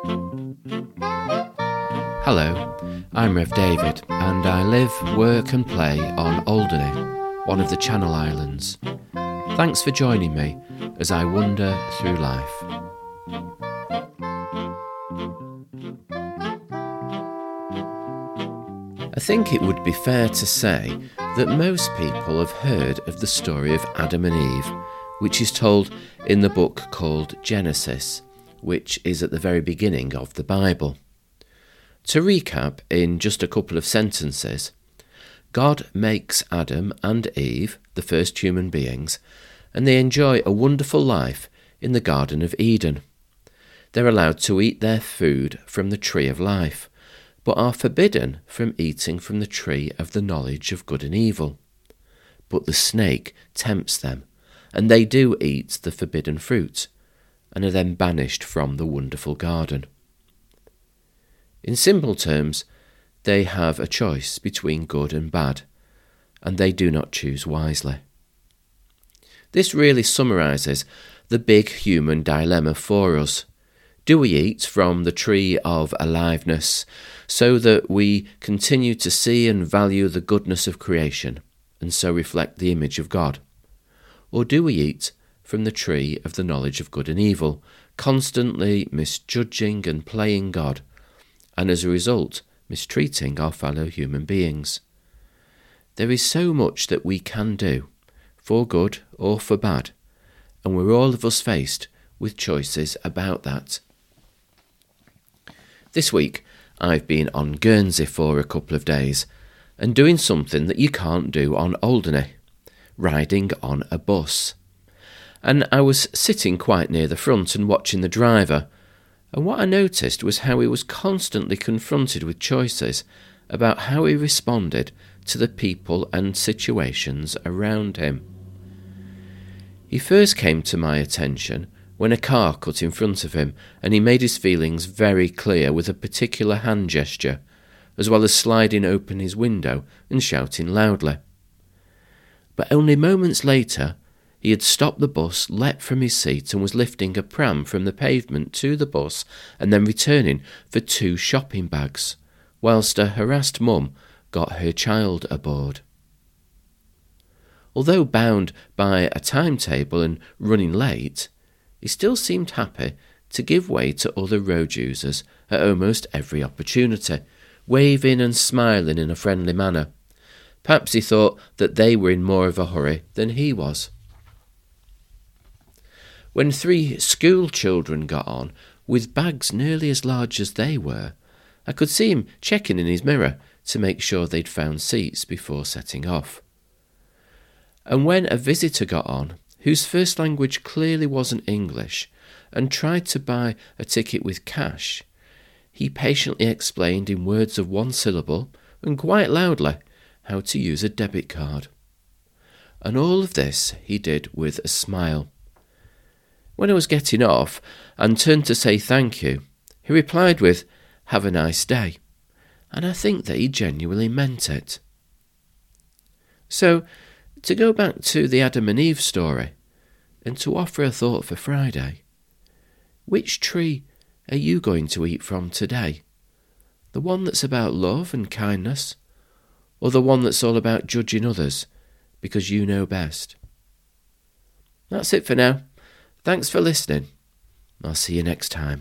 Hello, I'm Rev David, and I live, work and play on Alderney, one of the Channel Islands. Thanks for joining me as I wander through life. I think it would be fair to say that most people have heard of the story of Adam and Eve, which is told in the book called Genesis, which is at the very beginning of the Bible. To recap in just a couple of sentences, God makes Adam and Eve, the first human beings, and they enjoy a wonderful life in the Garden of Eden. They're allowed to eat their food from the tree of life, but are forbidden from eating from the tree of the knowledge of good and evil. But the snake tempts them, and they do eat the forbidden fruit, and are then banished from the wonderful garden. In simple terms, they have a choice between good and bad, and they do not choose wisely. This really summarises the big human dilemma for us. Do we eat from the tree of aliveness so that we continue to see and value the goodness of creation and so reflect the image of God? Or do we eat from the tree of the knowledge of good and evil, constantly misjudging and playing God, and as a result mistreating our fellow human beings? There is so much that we can do, for good or for bad, and we're all of us faced with choices about that. This week I've been on Guernsey for a couple of days and doing something that you can't do on Alderney, riding on a bus. And I was sitting quite near the front and watching the driver, and what I noticed was how he was constantly confronted with choices about how he responded to the people and situations around him. He first came to my attention when a car cut in front of him, and he made his feelings very clear with a particular hand gesture, as well as sliding open his window and shouting loudly. But only moments later, he had stopped the bus, leapt from his seat and was lifting a pram from the pavement to the bus and then returning for 2 shopping bags, whilst a harassed mum got her child aboard. Although bound by a timetable and running late, he still seemed happy to give way to other road users at almost every opportunity, waving and smiling in a friendly manner. Perhaps he thought that they were in more of a hurry than he was. When 3 school children got on, with bags nearly as large as they were, I could see him checking in his mirror to make sure they'd found seats before setting off. And when a visitor got on, whose first language clearly wasn't English, and tried to buy a ticket with cash, he patiently explained in words of 1 syllable, and quite loudly, how to use a debit card. And all of this he did with a smile. When I was getting off and turned to say thank you, he replied with, "Have a nice day," and I think that he genuinely meant it. So, to go back to the Adam and Eve story, and to offer a thought for Friday, which tree are you going to eat from today? The one that's about love and kindness, or the one that's all about judging others because you know best? That's it for now. Thanks for listening. I'll see you next time.